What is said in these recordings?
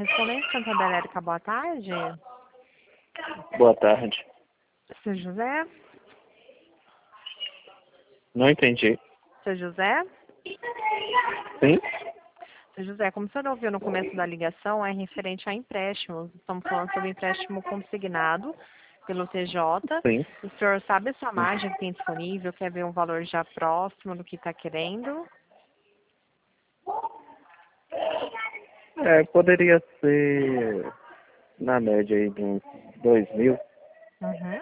Correspondente Santander América, boa tarde. Boa tarde. Seu José? Não entendi. Seu José? Sim? Seu José, como o senhor ouviu no começo da ligação, é referente a empréstimos. Estamos falando sobre empréstimo consignado pelo TJ. Sim. O senhor sabe a sua margem que tem disponível? Quer ver um valor já próximo do que está querendo? Poderia ser na média aí de uns 2.000. Uhum.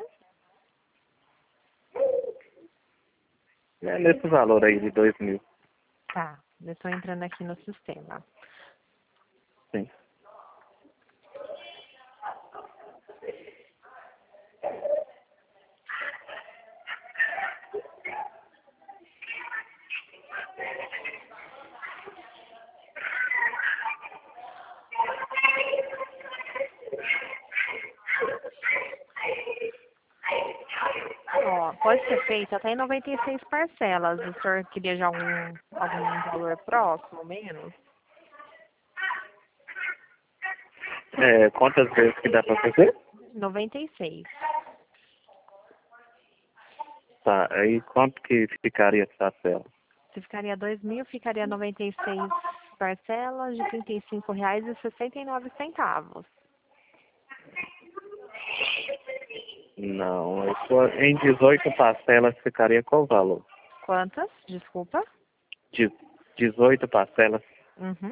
Nesse valor aí de 2.000. Tá, eu estou entrando aqui no sistema. Sim. Ó, pode ser feito até em 96 parcelas. O senhor queria já algum valor próximo, menos? Quantas vezes que dá para fazer? 96. Tá. Aí quanto que ficaria essa parcela? Se ficaria 2.000, ficaria 96 parcelas de R$ 35,69. Não, em 18 parcelas ficaria qual o valor? Quantas? Desculpa. De 18 parcelas. Uhum.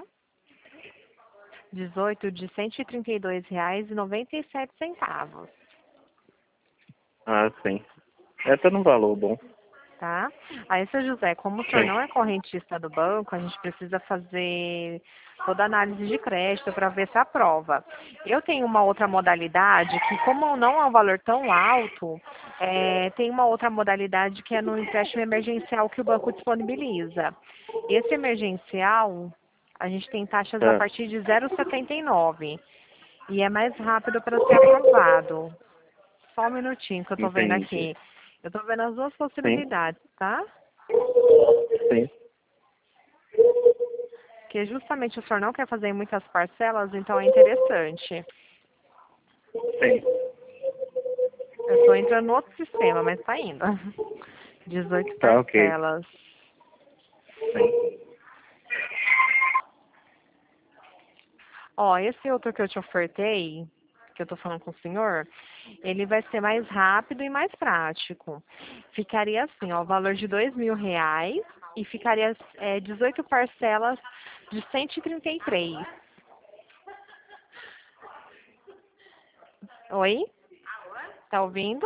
18 de R$ 132,97. Ah, sim. Essa é um valor bom. Tá? Aí, seu José, como o senhor Sim. não é correntista do banco, a gente precisa fazer toda a análise de crédito para ver se aprova. Eu tenho uma outra modalidade que, como não é um valor tão alto, tem uma outra modalidade que é no empréstimo emergencial que o banco disponibiliza. Esse emergencial, a gente tem taxas a Tá. partir de 0,79 e é mais rápido para ser aprovado. Só um minutinho que eu estou vendo Entendi. aqui. Eu estou vendo as duas Sim. possibilidades, tá? Sim. Porque justamente o senhor não quer fazer em muitas parcelas, então é interessante. Sim. Eu estou entrando no outro sistema, mas está indo. 18 Tá, ok. parcelas. Sim. Ó, esse outro que eu te ofertei, que eu estou falando com o senhor, ele vai ser mais rápido e mais prático. Ficaria assim, ó, o valor de R$ 2.000 e ficaria 18 parcelas de 133. Oi? Tá ouvindo?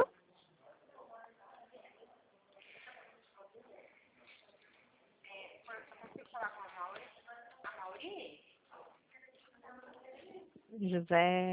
José.